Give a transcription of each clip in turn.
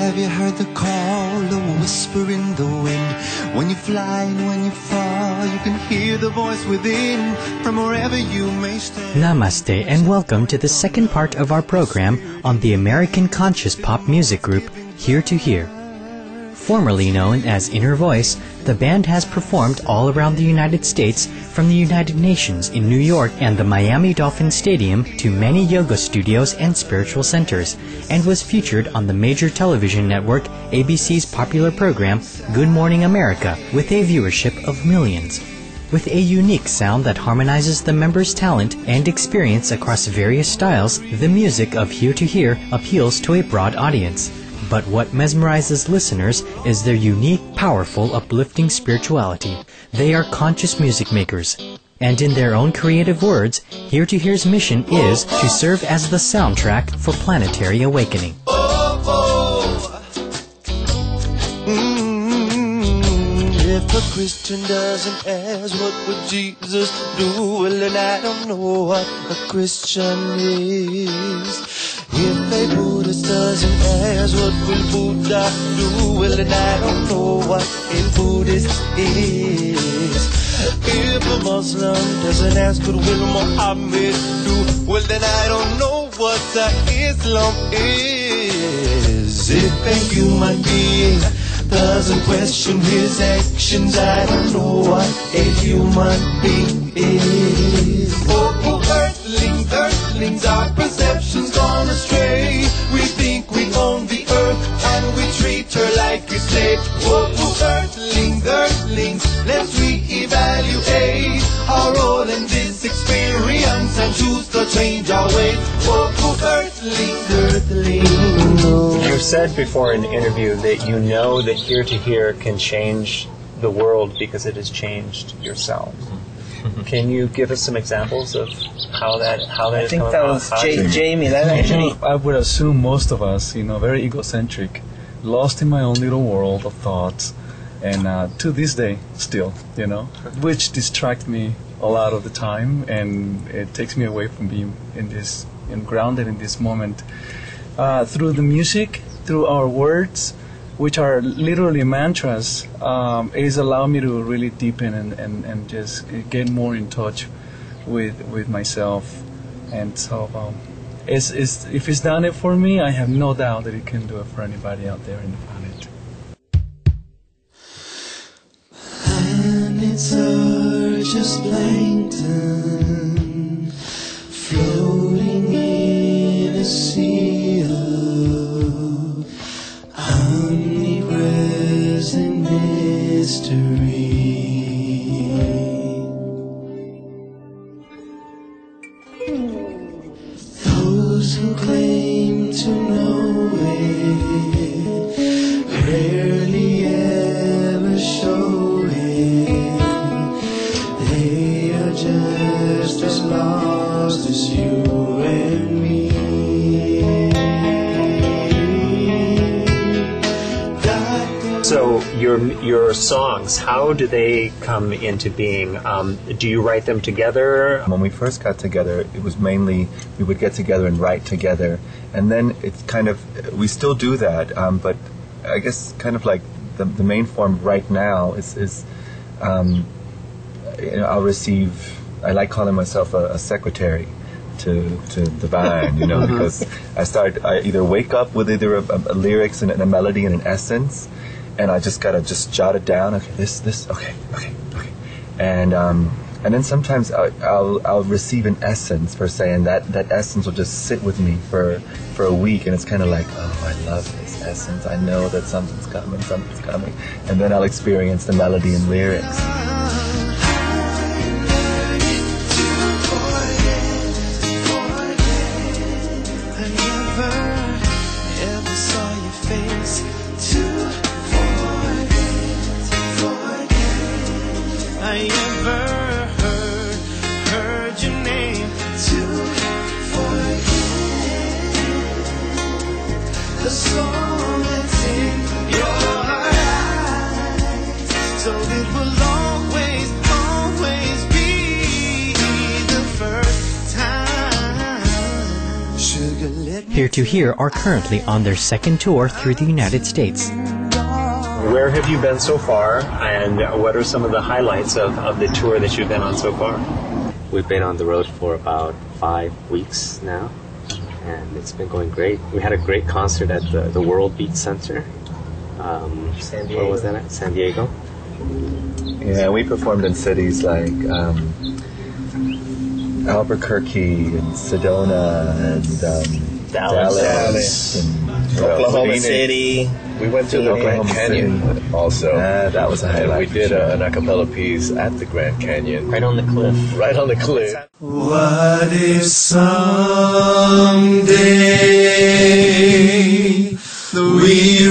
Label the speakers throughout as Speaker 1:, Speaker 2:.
Speaker 1: Have you heard the call, a whisper in the wind? When you fly and when you fall, you can hear the voice within, from wherever you may stand.
Speaker 2: Namaste and welcome to the second part of our program on the American conscious pop music group Here to Hear. Formerly known as Inner Voice, the band has performed all around the United States, from the United Nations in New York and the Miami Dolphin Stadium to many yoga studios and spiritual centers, and was featured on the major television network ABC's popular program Good Morning America with a viewership of millions. With a unique sound that harmonizes the members' talent and experience across various styles, the music of Here to Hear appeals to a broad audience. But what mesmerizes listeners is their unique, powerful, uplifting spirituality. They are conscious music makers. And in their own creative words, Here to Hear's mission is to serve as the soundtrack for planetary awakening.
Speaker 1: If a Christian doesn't ask what would Jesus do, well then I don't know what a Christian is. If a Buddhist doesn't ask what will Buddha do, well then I don't know what a Buddhist is. If a Muslim doesn't ask what will Muhammad do, well then I don't know what Islam is. If a human being doesn't question his actions, I don't know what a human being is. Earthlings, our perception's gone astray. We think we own the earth and we treat her like a slave. Earthlings, let's reevaluate our role in this experience and choose to change our ways. Earthlings.
Speaker 3: You said before in the interview that you know that Here to Hear can change the world because it has changed yourself. Can you give us some examples of how that
Speaker 4: I think that was Jamie. That actually,
Speaker 5: I would assume most of us, very egocentric, lost in my own little world of thoughts, and to this day still, which distracts me a lot of the time, and it takes me away from being grounded in this moment. Through the music, through our words, which are literally mantras, it has allowed me to really deepen and just get more in touch with myself. And so if it's done it for me, I have no doubt that it can do it for anybody out there in the planet.
Speaker 1: And it's just plankton floating in a sea of omnipresent mystery. Those who claim to know it rarely ever show it. They are just as lost as you and me.
Speaker 3: So your songs, how do they come into being? Do you write them together?
Speaker 6: When we first got together, it was mainly we would get together and write together, and then it's kind of we still do that, but I guess kind of like the main form right now is I'll receive. I like calling myself a secretary to the band, because I either wake up with either a lyrics and a melody and an essence. And I just gotta jot it down. Okay, this. Okay. And then sometimes I'll receive an essence per se, and that essence will just sit with me for a week, and it's kind of like, oh, I love this essence. I know that something's coming, and then I'll experience the melody and lyrics.
Speaker 2: Here to Hear are currently on their second tour through the United States.
Speaker 3: Where have you been so far, and what are some of the highlights of the tour that you've been on so far?
Speaker 7: We've been on the road for about 5 weeks now, and it's been going great. We had a great concert at the World Beat Center.
Speaker 3: San Diego.
Speaker 7: Where was that at? San Diego.
Speaker 6: Yeah, we performed in cities like Albuquerque and Sedona and Dallas and
Speaker 4: Oklahoma City.
Speaker 8: We went to the Grand Canyon also.
Speaker 6: That was a highlight.
Speaker 8: We did an a cappella piece at the Grand Canyon.
Speaker 3: Right on the cliff.
Speaker 8: Right on the cliff.
Speaker 1: What if someday we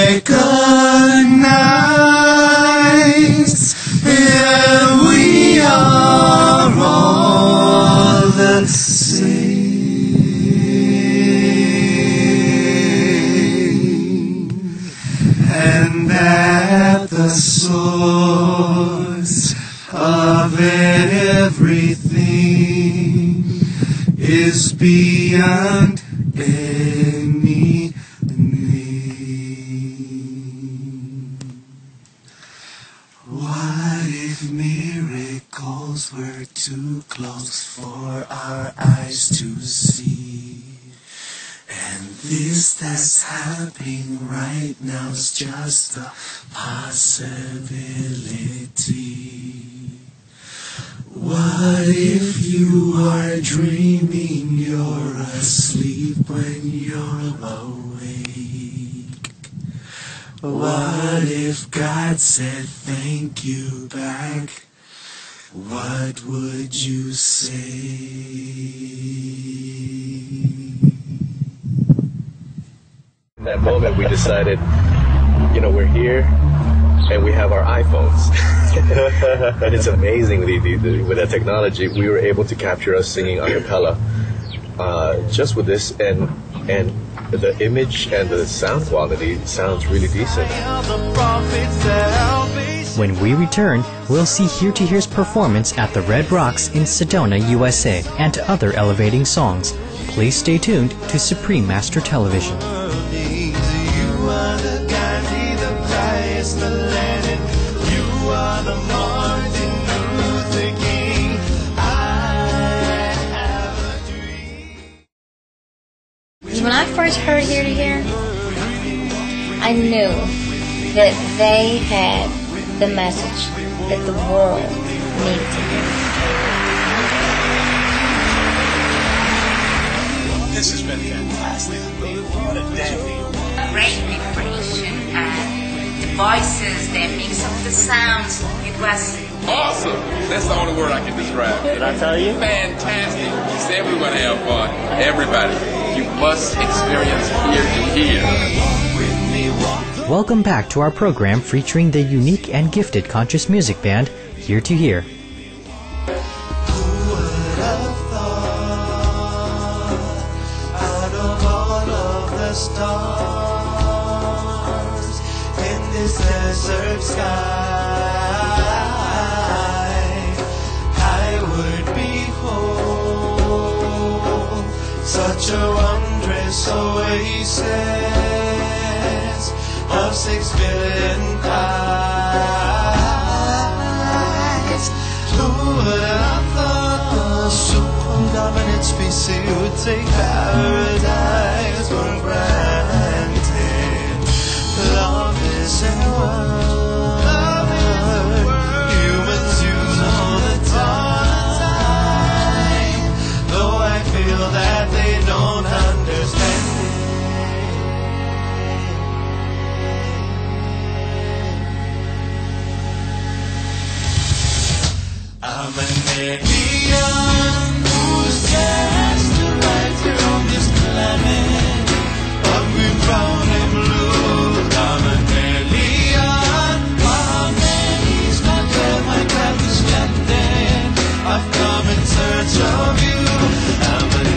Speaker 1: recognize that we are all the same, and that the source of everything is beyond any name. What if miracles were too close for our eyes to see? And this that's happening right now is just a possibility. What if you are dreaming you're asleep when you're awake? What if God said thank you back? What would you say?
Speaker 8: In that moment, we decided, we're here and we have our iPhones. And it's amazing with that technology, we were able to capture us singing a cappella just with this, and the image and the sound quality sounds really decent.
Speaker 2: When we return, we'll see Here to Hear's performance at the Red Rocks in Sedona, USA, and to other elevating songs. Please stay tuned to Supreme Master Television.
Speaker 9: When I first heard Here to Hear, I knew that they had the message that the world needed to hear.
Speaker 10: This has been fantastic. What a day.
Speaker 11: Great preparation and the voices, they mix up the sounds. It was
Speaker 10: awesome. That's the only word I can describe.
Speaker 4: Did I tell you?
Speaker 10: Fantastic. You said we were going to have fun. Everybody, you must experience Here to Hear.
Speaker 2: Welcome back to our program featuring the unique and gifted conscious music band, Here to Hear.
Speaker 1: Stars in this desert sky, I would behold such a wondrous oasis of 6 billion eyes. Who would have thought a super dominant species would take paradise for granted? Love is in word. Humans use all the time, though I feel that they don't understand it. I'm an alien who's just right here on this planet, hungry, brown and blue. I'm an alien, my name's not there, my path is landed. I've come in search of you. I'm an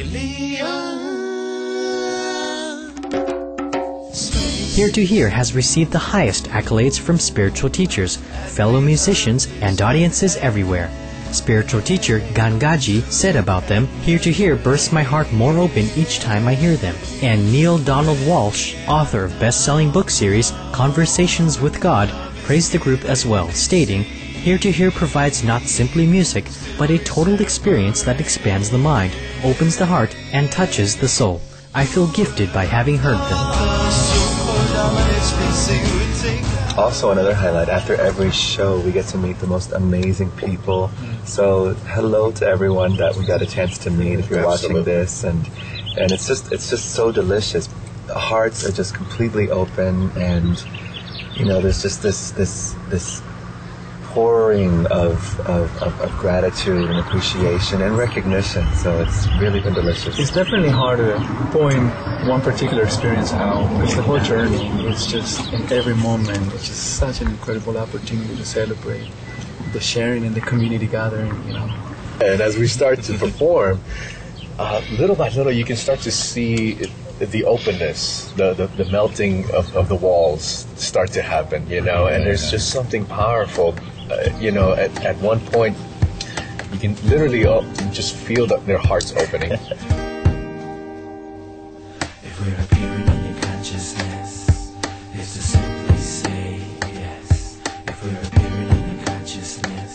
Speaker 1: alien.
Speaker 2: Here to Hear has received the highest accolades from spiritual teachers, fellow musicians, and audiences everywhere. Spiritual teacher Gangaji said about them, "Here to Hear bursts my heart more open each time I hear them." And Neil Donald Walsh, author of best-selling book series Conversations with God, praised the group as well, stating, "Here to Hear provides not simply music, but a total experience that expands the mind, opens the heart, and touches the soul. I feel gifted by having heard them."
Speaker 6: Also, another highlight, after every show, we get to meet the most amazing people. So, hello to everyone that we got a chance to meet if you're watching this. And it's just so delicious. The hearts are just completely open, and, you know, there's just this pouring of gratitude and appreciation and recognition. So it's really been delicious.
Speaker 5: It's definitely hard to point one particular experience out, because the whole journey is just, in every moment, it's just such an incredible opportunity to celebrate the sharing and the community gathering, you know.
Speaker 8: And as we start to perform, little by little, you can start to see the openness, the melting of the walls start to happen, you know, and there's just something powerful. You know, at one point, you can literally just feel their hearts opening.
Speaker 1: If we're appearing in your consciousness, it's to simply say yes. If we're appearing in your consciousness,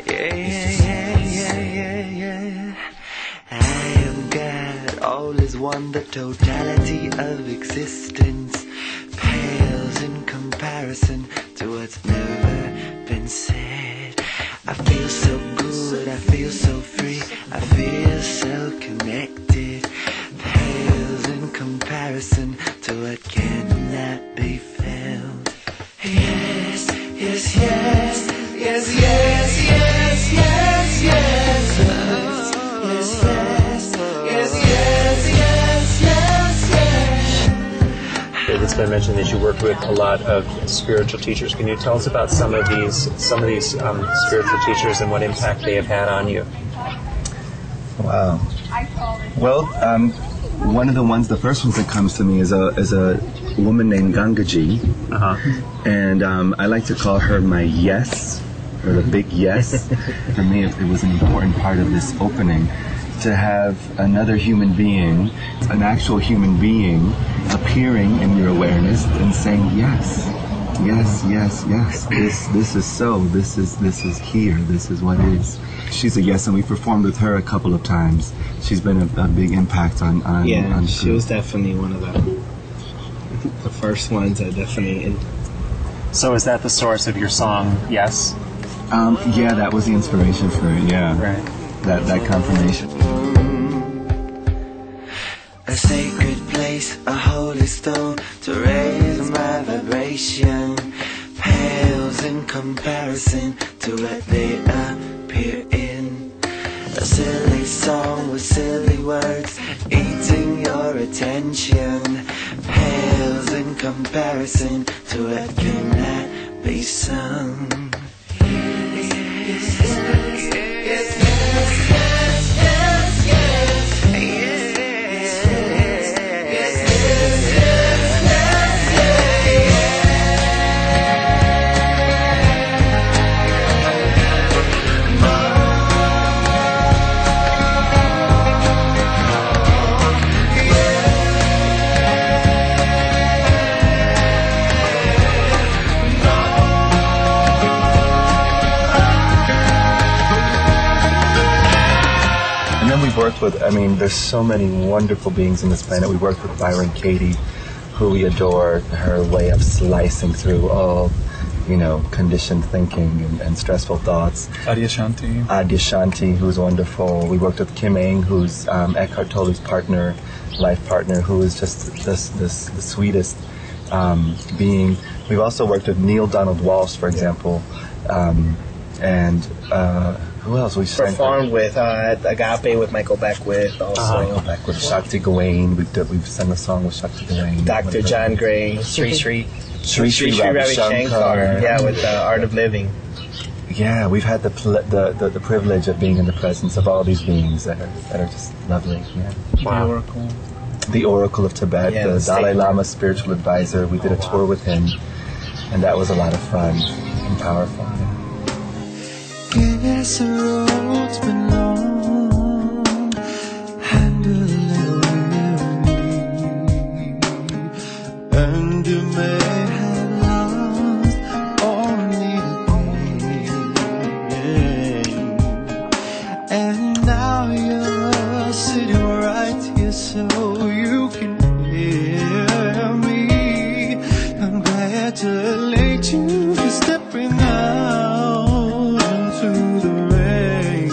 Speaker 1: yeah. I am God, all is one, the totality of existence pales in comparison to what's never been said. I feel so good, I feel so free, I feel so connected. Pales in comparison to what cannot be felt. Yes, yes, yes, yes, yes, yes, yes, yes, yes, yes, yes, yes, yes, yes, yes, yes.
Speaker 3: It's been mentioned that you work with a lot of spiritual teachers. Can you tell us about some of these spiritual teachers and what impact they have had on you?
Speaker 6: Wow. Well, one of the first ones that comes to me is a woman named Gangaji, and I like to call her my yes, or the big yes. For me, it was an important part of this opening, to have another human being, an actual human being, appearing in your awareness and saying yes, yes, yes, yes. This is so. This is here. This is what is. She's a yes, and we performed with her a couple of times. She's been a big impact on
Speaker 4: she was definitely one of the first ones that definitely.
Speaker 3: So is that the source of your song, Yes?
Speaker 6: Yeah, that was the inspiration for it. Yeah,
Speaker 3: right.
Speaker 6: That confirmation.
Speaker 1: A sacred place, a holy stone to raise my vibration, pales in comparison to what they appear in. A silly song with silly words eating your attention, pales in comparison to what cannot be sung. Yes, yes, yes, yes, yes, yes, yes, yes.
Speaker 6: Worked with, I mean, there's so many wonderful beings on this planet. We worked with Byron Katie, who we adore, her way of slicing through all, you know, conditioned thinking and stressful thoughts. Adyashanti, who's wonderful. We worked with Kim Eng, who's Eckhart Tolle's partner, life partner, who is just the sweetest being. We've also worked with Neil Donald Walsh, for example, and who else? We
Speaker 4: performed with Agape with Michael Beckwith also.
Speaker 6: With Shakti Gawain. We've sung a song with Shakti Gawain.
Speaker 4: Dr. John Gray. Sri Ravi Shankar. Yeah, with Art of Living.
Speaker 6: Yeah, we've had the privilege of being in the presence of all these beings that are just lovely. Yeah.
Speaker 3: Wow.
Speaker 6: The Oracle of Tibet, the Dalai Lama spiritual advisor. We did a tour with him, and that was a lot of fun and powerful. Yeah.
Speaker 1: Yes, the road's been long and a little weary, and you may have lost all needed, and now you're sitting right here so you can hear me. Congratulate you for stepping out into the rain.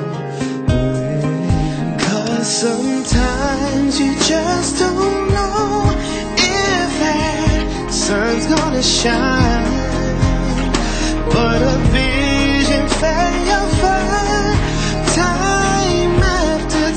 Speaker 1: Cause sometimes you just don't know if that sun's gonna shine, but a vision fail fire time after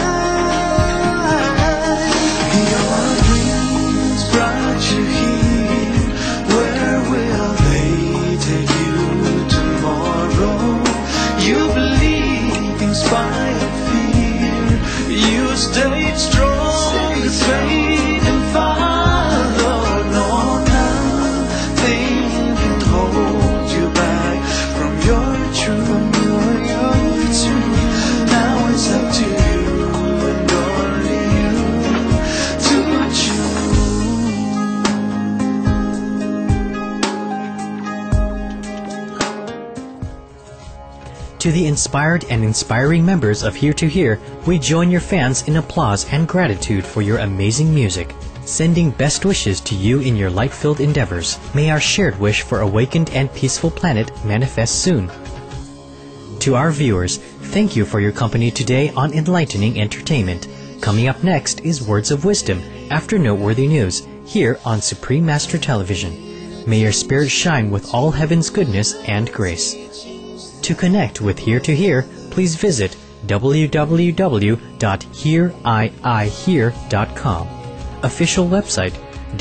Speaker 1: time. Your dreams brought you here. Where will they take you tomorrow? You believe in spite of fear. You stayed strong, you faith and follow. No, nothing can hold you back from your truth. Now it's up to you and only you to choose.
Speaker 2: To the inspired and inspiring members of Here to Hear, we join your fans in applause and gratitude for your amazing music, sending best wishes to you in your light-filled endeavors. May our shared wish for awakened and peaceful planet manifest soon. To our viewers, thank you for your company today on Enlightening Entertainment. Coming up next is Words of Wisdom after noteworthy news here on Supreme Master Television. May your spirit shine with all heaven's goodness and grace. To connect with Here to Hear, please visit www.heariihear.com. Official website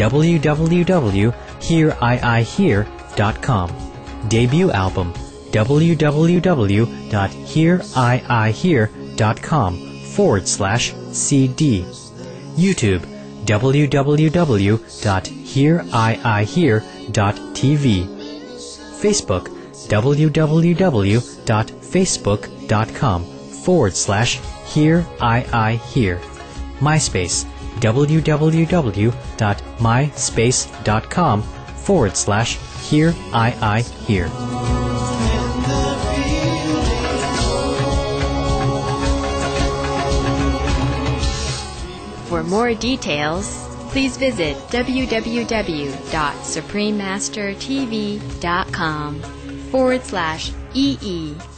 Speaker 2: www.heariihear.com. Debut album www.heariihear.com/CD. YouTube www.heariihear.tv. Facebook www.facebook.com/heariihear. MySpace www.myspace.com/heariihear.
Speaker 12: For more details, please visit www.suprememastertv.com/EE